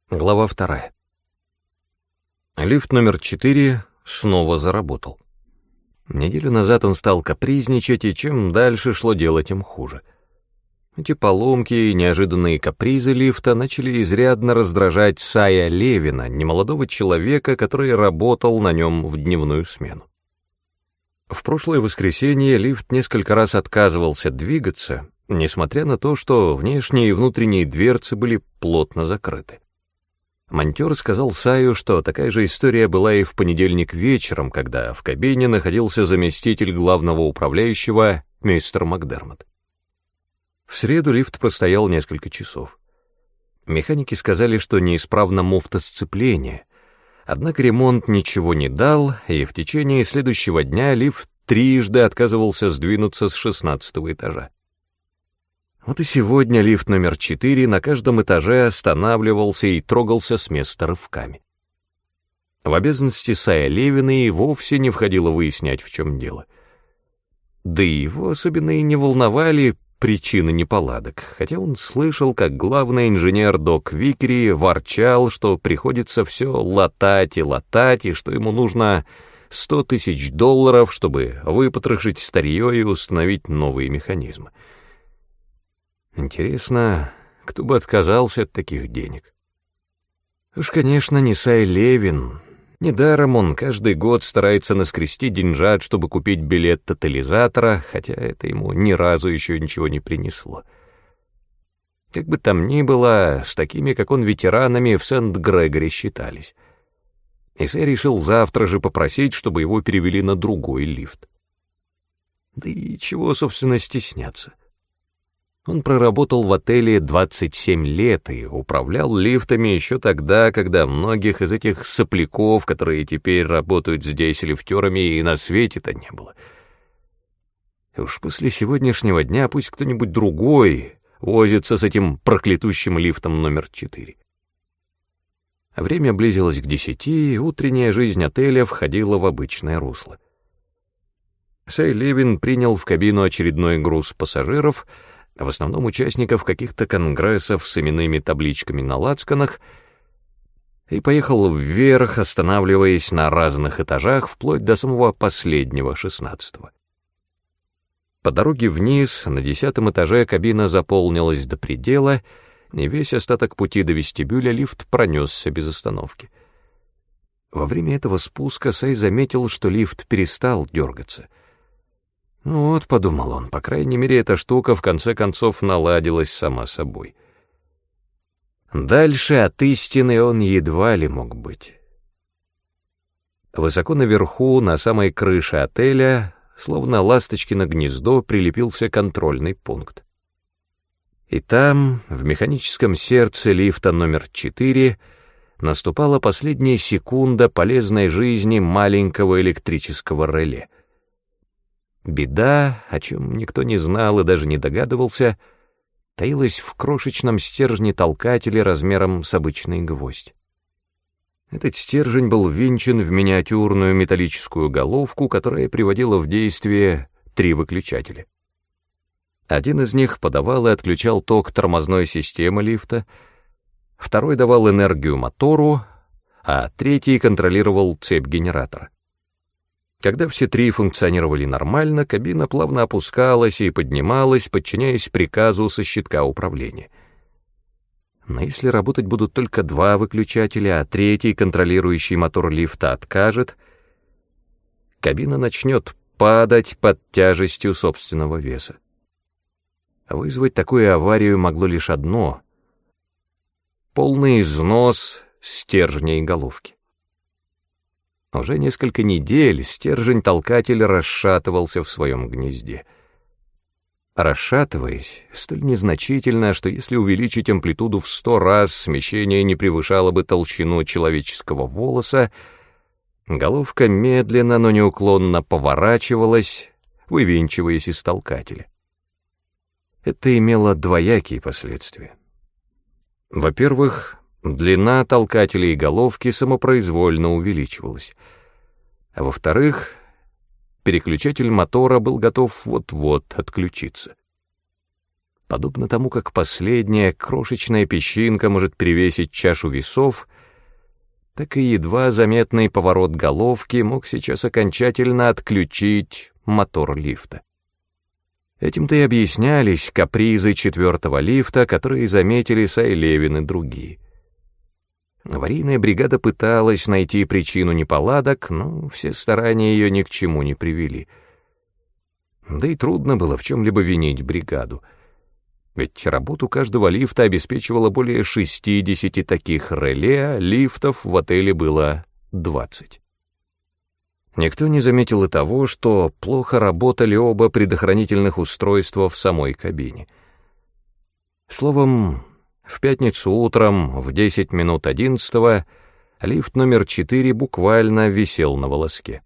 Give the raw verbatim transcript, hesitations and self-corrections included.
Глава вторая. Лифт номер четыре снова заработал. Неделю назад он стал капризничать, и чем дальше шло дело, тем хуже. Эти поломки и неожиданные капризы лифта начали изрядно раздражать Сая Левина, немолодого человека, который работал на нем в дневную смену. В прошлое воскресенье лифт несколько раз отказывался двигаться, несмотря на то, что внешние и внутренние дверцы были плотно закрыты. Монтер сказал Саю, что такая же история была и в понедельник вечером, когда в кабине находился заместитель главного управляющего мистер Макдермот. В среду лифт простоял несколько часов. Механики сказали, что неисправна муфта сцепления, однако ремонт ничего не дал, и в течение следующего дня лифт трижды отказывался сдвинуться с шестнадцатого этажа. Вот и сегодня лифт номер четыре на каждом этаже останавливался и трогался с места рывками. В обязанности Сая Левина и вовсе не входило выяснять, в чем дело. Да и его особенно и не волновали причины неполадок, хотя он слышал, как главный инженер Док Викери ворчал, что приходится все латать и латать, и что ему нужно сто тысяч долларов, чтобы выпотрошить старье и установить новые механизмы. Интересно, кто бы отказался от таких денег? Уж, конечно, не Сай Левин. Недаром он каждый год старается наскрести деньжат, чтобы купить билет тотализатора, хотя это ему ни разу еще ничего не принесло. Как бы там ни было, с такими, как он, ветеранами в Сент-Грегоре считались. И Сай решил завтра же попросить, чтобы его перевели на другой лифт. Да и чего, собственно, стесняться? Он проработал в отеле двадцать семь лет и управлял лифтами еще тогда, когда многих из этих сопляков, которые теперь работают здесь лифтерами, и на свете-то не было. И уж после сегодняшнего дня пусть кто-нибудь другой возится с этим проклятущим лифтом номер четыре. Время близилось к десяти, и утренняя жизнь отеля входила в обычное русло. Сай Левин принял в кабину очередной груз пассажиров, в основном участников каких-то конгрессов с именными табличками на лацканах, и поехал вверх, останавливаясь на разных этажах, вплоть до самого последнего, шестнадцатого. По дороге вниз, на десятом этаже кабина заполнилась до предела, и весь остаток пути до вестибюля лифт пронесся без остановки. Во время этого спуска Сай заметил, что лифт перестал дергаться. Ну вот, подумал он, по крайней мере, эта штука в конце концов наладилась сама собой. Дальше от истины он едва ли мог быть. Высоко наверху, на самой крыше отеля, словно ласточкино гнездо, прилепился контрольный пункт. И там, в механическом сердце лифта номер четыре, наступала последняя секунда полезной жизни маленького электрического реле. Беда, о чем никто не знал и даже не догадывался, таилась в крошечном стержне толкателя размером с обычный гвоздь. Этот стержень был ввинчен в миниатюрную металлическую головку, которая приводила в действие три выключателя. Один из них подавал и отключал ток тормозной системы лифта, второй давал энергию мотору, а третий контролировал цепь генератора. Когда все три функционировали нормально, кабина плавно опускалась и поднималась, подчиняясь приказу со щитка управления. Но если работать будут только два выключателя, а третий, контролирующий мотор лифта, откажет, кабина начнет падать под тяжестью собственного веса. Вызвать такую аварию могло лишь одно — полный износ стержня и головки. Уже несколько недель стержень-толкатель расшатывался в своем гнезде. Расшатываясь, столь незначительно, что если увеличить амплитуду в сто раз, смещение не превышало бы толщину человеческого волоса, головка медленно, но неуклонно поворачивалась, вывинчиваясь из толкателя. Это имело двоякие последствия. Во-первых, длина толкателя и головки самопроизвольно увеличивалась. А во-вторых, переключатель мотора был готов вот-вот отключиться. подобно тому, как последняя крошечная песчинка может перевесить чашу весов, так и едва заметный поворот головки мог сейчас окончательно отключить мотор лифта. Этим-то и объяснялись капризы четвертого лифта, которые заметили Сай Левин и другие. Аварийная бригада пыталась найти причину неполадок, но все старания ее ни к чему не привели. Да и трудно было в чем-либо винить бригаду. Ведь работу каждого лифта обеспечивало более шестидесяти таких реле, а лифтов в отеле было двадцать. Никто не заметил и того, что плохо работали оба предохранительных устройства в самой кабине. Словом, в пятницу утром в десять минут одиннадцатого лифт номер четыре буквально висел на волоске.